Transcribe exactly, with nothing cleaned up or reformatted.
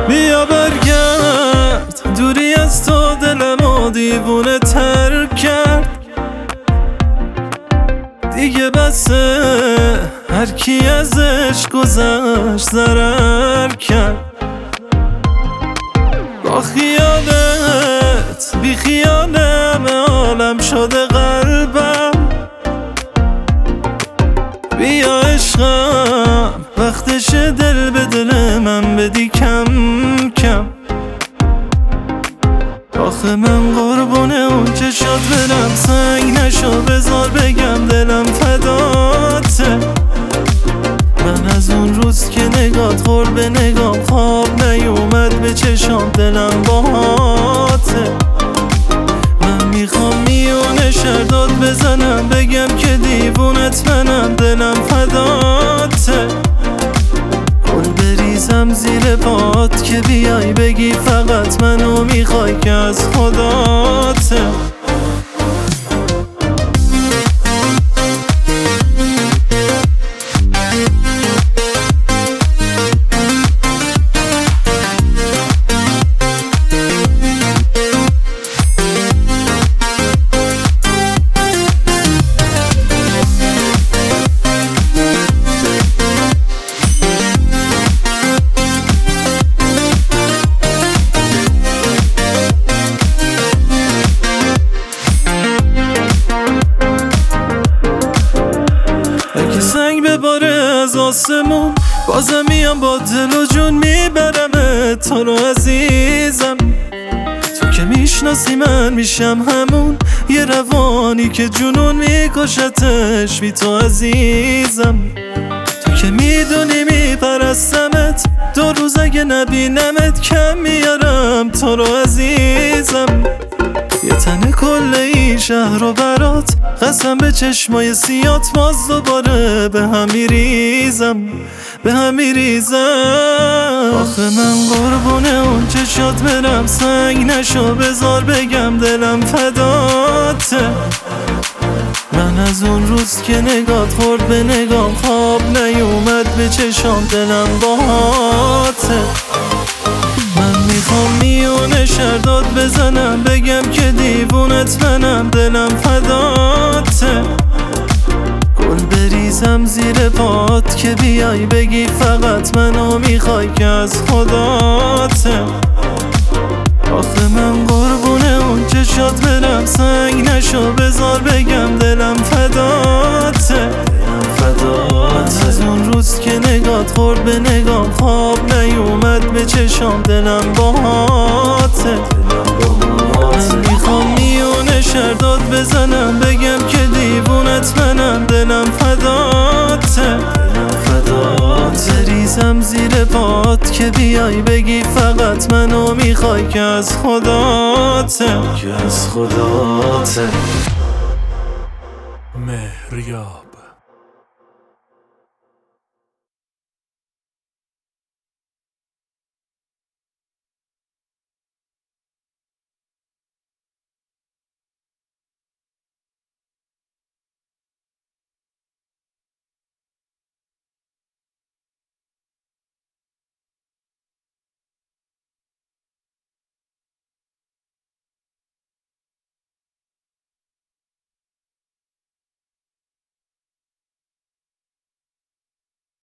بیا برگرد، دوری از تو دلمو دیوونه تر کرد. دیگه بسه هر کی ازش گذشت ضرر کرد. با خیالت بی خیالم عالم شده قلبم. بیا عشقم وقتش دل به دل من بدی کم کم. آخه من قربونه اون چشات برم، سنگ نشو بذار بگم دلم فداته. من از اون روز که نگات خورد به نگام خواب نیومد به چشام، دلم باهاته. من میخوام میونه شرداد بزنم بگم که دیوونت منم، دلم فداته. گل بریزم زیر پات که بیای بگی فقط منو میخوای که از خداته. سنگ بباره از آسمون بازم میام با دل و جون میبرم تو رو عزیزم. تو که میشناسی من میشم همون یه روانی که جنون میکشتش بی تو عزیزم. تو که میدونی میپرستمت، دو روز اگه نبینمت کم میارم تو رو عزیزم. یه تن کل این شهر رو برات قسم به چشمای سیات باز دوباره به هم میریزم به هم میریزم. آخه من قربونه اون چشات برم، سنگ نشو بذار بگم دلم فداته. من از اون روز که نگات خورد به نگام خواب نیومد به چشام، دلم باهاته. من میخوام میونه شرداد بزنم بگم که دیوونت منم، دلم فداته. گل بریزم زیر پات که بیای بگی فقط منو میخوای که از خداته. آخه من قربونه اون چشات برم، سنگ نشو بذار بگم دلم فداته. من از اون روز که نگات خورد به نگام خواب نیومد به چشام، دلم باهاته. من میخوام میونه شرداد بزنم بگم که دیوونت منم، دلم فداته. بریزم زیر پات که بیای بگی فقط منو میخوای که از خداته که از خداته. مهریاب.